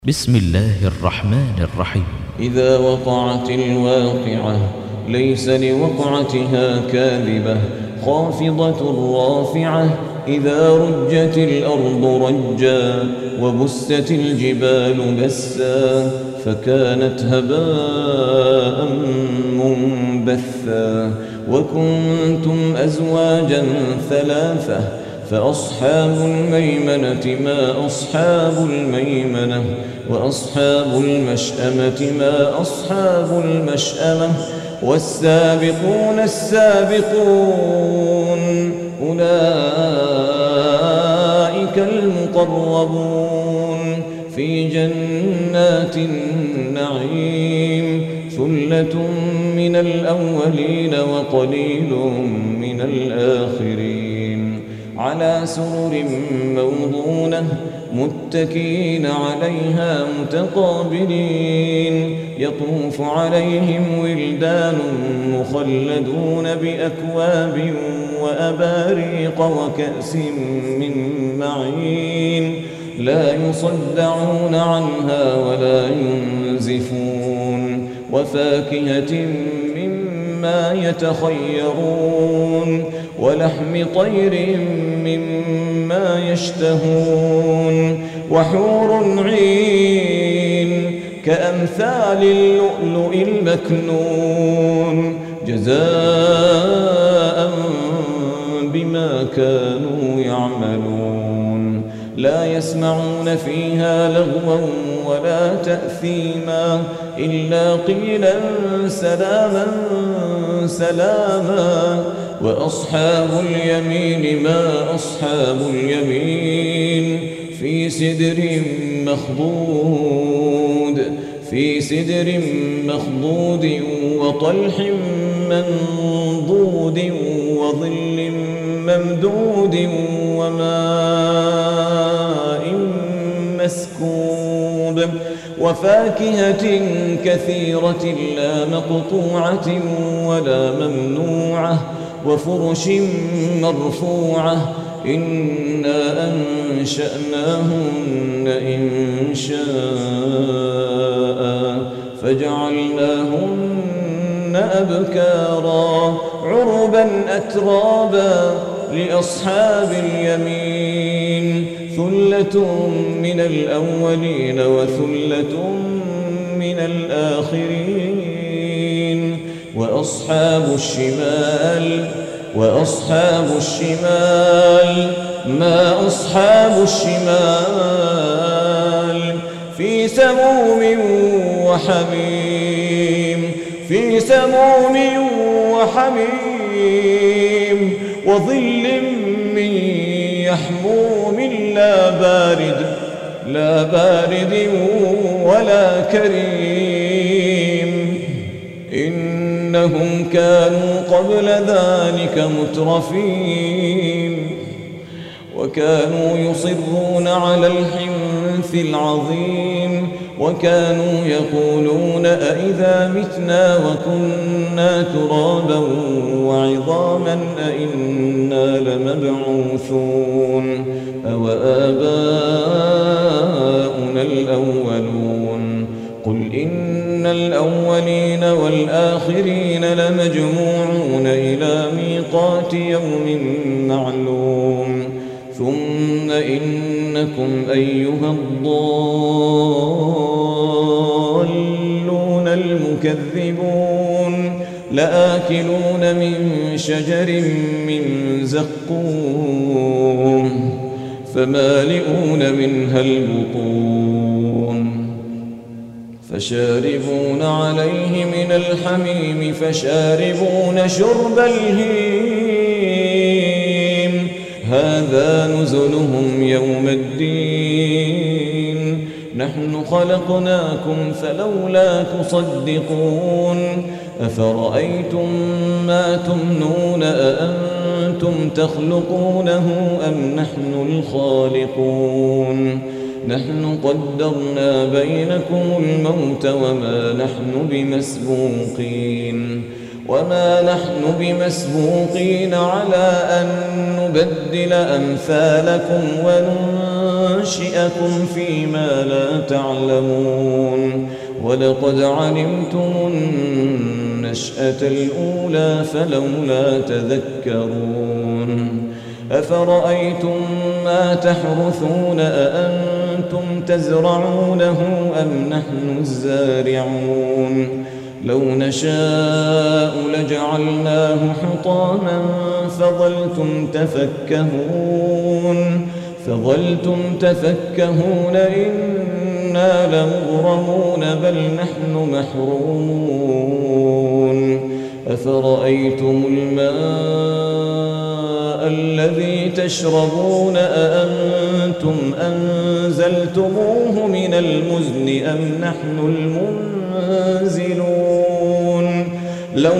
بسم الله الرحمن الرحيم. إذا وقعت الواقعة ليس لوقعتها كاذبة خافضة رافعة إذا رجت الأرض رجا وبست الجبال بسا فكانت هباء منبثا وكنتم أزواجا ثلاثة فأصحاب الميمنة ما أصحاب الميمنة وأصحاب المشأمة ما أصحاب المشأمة والسابقون السابقون أولئك المقربون في جنات النعيم ثلة من الأولين وقليل من الآخرين على سرر موضونة متكئين عليها متقابلين يطوف عليهم ولدان مخلدون بأكواب وأباريق وكأس من معين لا يصدعون عنها ولا ينزفون وفاكهة مما يتخيرون ولحم طير مما يشتهون وحور عين كأمثال اللؤلؤ المكنون جزاء بما كانوا يعملون لا يسمعون فيها لغوا ولا تأثيما إلا قيلا سلاما سلاما وأصحاب اليمين ما أصحاب اليمين في سدر مخضود وطلح منضود وظل ممدود وماء مسكوب وفاكهة كثيرة لا مقطوعة ولا ممنوعة وفرش مرفوعة إنا أنشأناهن إنشاء فجعلناهن أبكارا عربا أترابا لأصحاب اليمين ثلة من الأولين وثلة من الآخرين وأصحاب الشمال ما أصحاب الشمال في سموم وحميم وظل من يحموم لا بارد ولا كريم إنهم كانوا قبل ذلك مترفين وكانوا يصرون على الحنث العظيم وكانوا يقولون أئذا متنا وكنا ترابا وعظاما أئنا لمبعوثون أو آباؤنا الأولون قل إن الأولين والآخرين لمجموعون إلى ميقات يوم معلوم ثم إنكم أيها الضالون المكذبون لآكلون من شجر من زقوم فمالئون منها البطون فشاربون عليه من الحميم فشاربون شرب الهيم هذا نزلهم يوم الدين نحن خلقناكم فلولا تصدقون أفرأيتم ما تمنون أأنتم تخلقونه أم نحن الخالقون نحن قدرنا بينكم الموت وما نحن بمسبوقين على أن نبدل أمثالكم ينشئكم فيما لا تعلمون ولقد علمتم النشأة الأولى فلولا تذكرون أفرأيتم ما تحرثون أأنتم تزرعونه أم نحن الزارعون لو نشاء لجعلناه حطاما فظلتم تفكهون إنا لمغرمون بل نحن محرومون أفرأيتم الماء الذي تشربون أأنتم أنزلتموه من المزن أم نحن المنزلون لو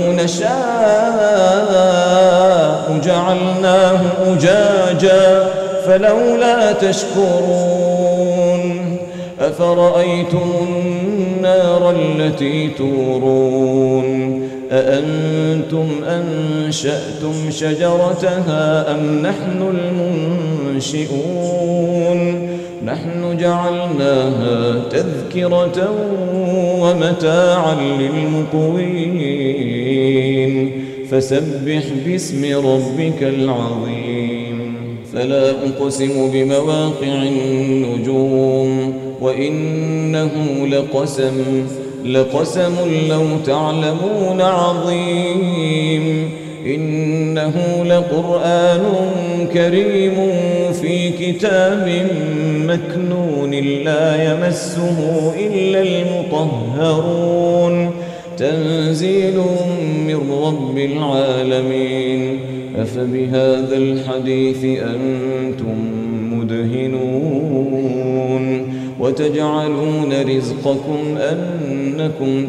نشاء جعلناه أجاجا فلولا تشكرون أفرأيتم النار التي تورون أأنتم أنشأتم شجرتها أم نحن المنشئون نحن جعلناها تذكرة ومتاعا للمقوين فسبح باسم ربك العظيم فلا أقسم بمواقع النجوم وإنه لقسم لو تعلمون عظيم إنه لقرآن كريم في كتاب مكنون لا يمسه إلا المطهرون تنزيل من رب العالمين أفبهذا الحديث أنتم مدهنون وتجعلون رزقكم أنكم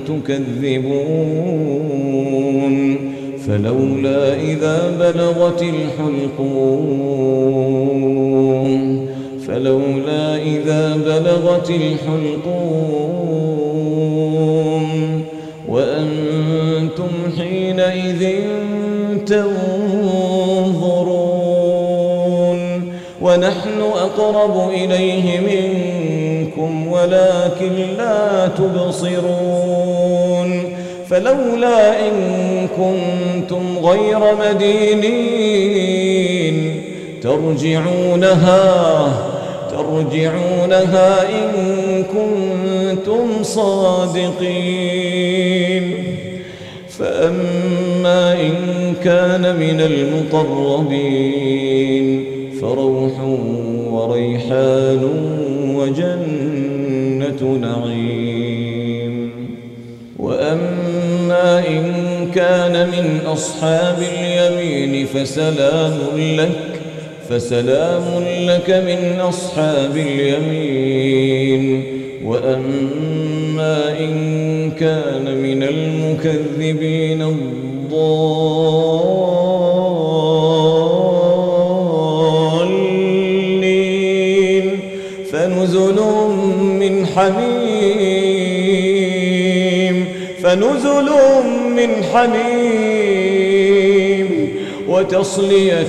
تكذبون فلولا إذا بلغت الحلقوم وأنتم حينئذ تنظرون ونحن أقرب إليه منكم ولكن لا تبصرون فلولا إن كنتم غير مدينين ترجعونها إن كنتم صادقين فأما إن كان من المقربين فروح وريحان وجنة نعيم وأما إن كان من أصحاب اليمين فسلام لك من أصحاب اليمين وأما إن كان من المكذبين الضالين فنزل من حميم وتصلية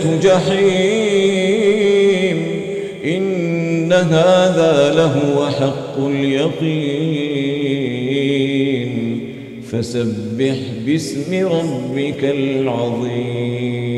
جحيم إن هذا لهو حق اليقين فسبح باسم ربك العظيم